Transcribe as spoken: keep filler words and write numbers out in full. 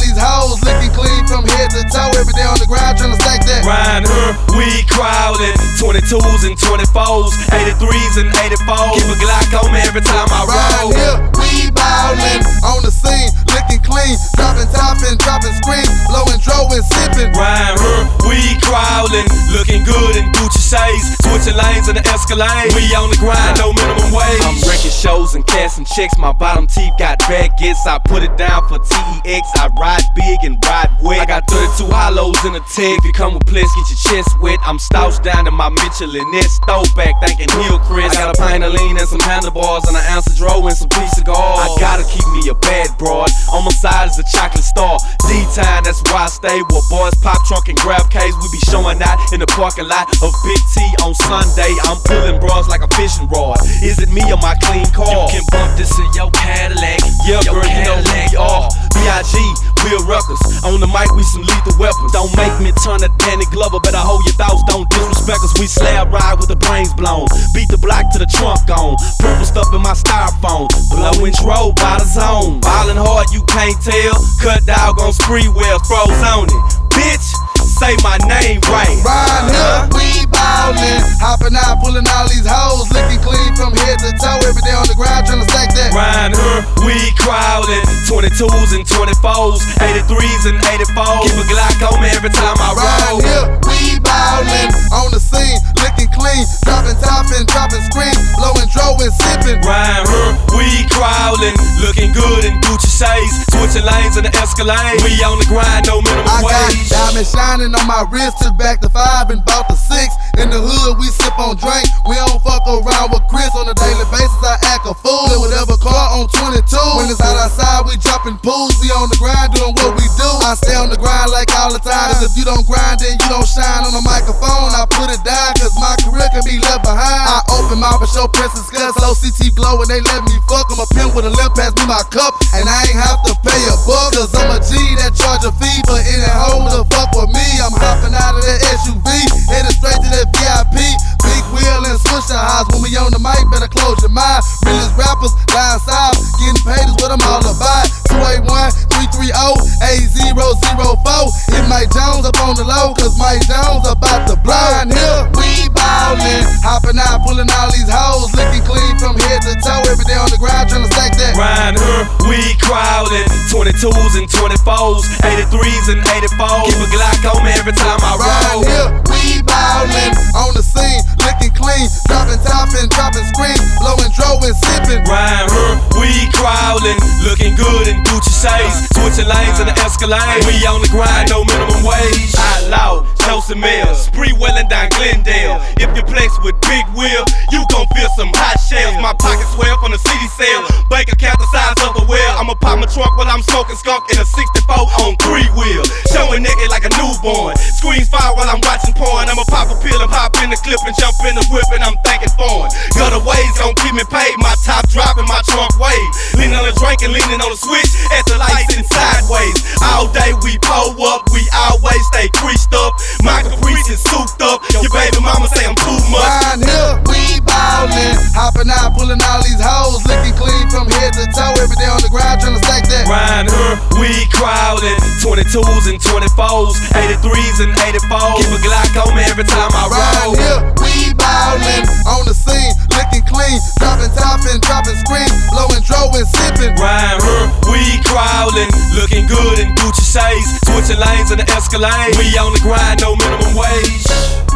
these hoes, looking clean from head to toe. Every day on the ground trying to stack that. Riding her, we crowdin', twenty-twos and twenty-fours, eighty-threes and eighty-fours. Keep a Glock on me every time I roll. Riding here, we ballin', on the scene, looking clean, dropping top and dropping screens, blowing dro and sippin'. Riding her, we crowdin', looking good in Gucci shades, switching lanes in the Escalade. We on the grind, no minimum wage. I'm wrecking shows and cashing checks. My bottom teeth got baguettes. I put it down for T E X. I ride big and ride wet. I got thirty-two hollows in a tag. If you come with pledge, get your chest wet. I'm stouched down in my Michelin S throwback, thanking Hillcrest. I got a pint of lean and some handlebars and an ounce of dro and some piece of cigars. I gotta keep me a bad broad. On my side is a chocolate star. D-time, that's why I stay where boys pop trunk and grab case. We be showing out in the parking lot of Big T on Sunday. I'm pulling bras like a fishing rod. Is it me or my clean car? You can bump this in your Cadillac. Yeah, your girl, Cadillac. You know who we are. B I G, Will Ruckers. On the mic, we some lethal weapons. Don't make me turn a Danny Glover. Better hold your thoughts, don't disrespect us. We slab ride with the brains blown. Beat the block to the trunk gone. Purple stuff in my styrofoam. Blowing tro by the zone. Ballin' hard, you can't tell. Cut dog on spree well, froze on it. Bitch, say my name right. Riding here, we ballin', hopping out, pulling all these hoes, looking clean from head to toe. Every day on the ground trying to stack that. Riding her, we crowdin', twenty-twos and twenty-fours, eighty-threes and eighty-fours. Keep a Glock on me every time I roll. Riding here, we ballin', on the scene, looking clean, dropping top and dropping screens, blowing dro and sippin'. Riding her, we crowdin', looking good in Gucci shades, switching lanes in the Escalade. We on the grind, no minimum I wage. got diamonds shining on my wrist, took back the five and bought the six. In the hood, we sip on drink. We don't fuck around with Chris on a daily basis. I act a fool in whatever car on twenty-two. When it's hot outside, we jumping pools. We on the grind doing what we do. I stay on the grind like all the time. Cause if you don't grind, then you don't shine on the microphone. I put it down cause my career can be left behind. I open mouth and show Princess Guts, O C T glow, and they let me fuck. I'm a pimp with a limp, pass me my cup, and I ain't have to pay a buck. Cause I'm a G that charge a fee for any hoe to fuck with me. I'm hopping out of that S U V, headed straight to that V I P. Big wheel and Swisher House. When we on the mic, better close your mind. Realest rappers down south, getting paid is what I'm all about. two eight one, three three zero, eight zero zero four. Hit Mike Jones up on the low, cause Mike Jones about to blow. Riding here, we ballin', hopping out, pulling all these hoes, looking clean from head to toe. Every day on the ground trying to stack that. Riding her, we crowdin', twenty-twos and twenty-fours, eighty-threes and eighty-fours. Keep a Glock on me every time I roll. Riding here, we ballin', on the scene, looking clean, dropping top and dropping screens, blowing dro and sippin'. Riding her, we crowdin', looking good in Gucci shades, switching lanes in the Escalade. We on the grind, no minimum wage. Outlaw, Joseph Mills, spree welling down Glendale. If you flex with Big Will, you gon' feel some hot shells. My pockets swell from the city sale, bank account the size of a whale. I'ma pop my trunk while I'm smoking skunk in a sixty-four on three wheel, showing naked like a newborn. Screens fire while I'm watching porn. I'ma pop a pill and pop in the clip and jump in the whip, and I'm thinking foreign. Gutter ways gon' keep me paid. My top dropping, my trunk wave, leaning on the drink and leaning on the switch as the lights sitting sideways. All day we pull up, we always stay creased up. My caprice is souped up. Your baby mama say I'm too much. Riding here, we ballin', hopping out, pulling all these hoes, looking clean from head to toe. Every day on the ground trying to stack that. Riding her, we crowdin', twenty-twos and twenty-fours, eighty-threes and eighty-fours. Keep a Glock on me every time I roll. Riding here, we ballin', on the scene, looking clean, dropping top and dropping screens, blowing dro and sippin'. Riding her, we crowdin', looking good in Gucci shades, switching lanes in the Escalade. We on the grind, no minimum wage.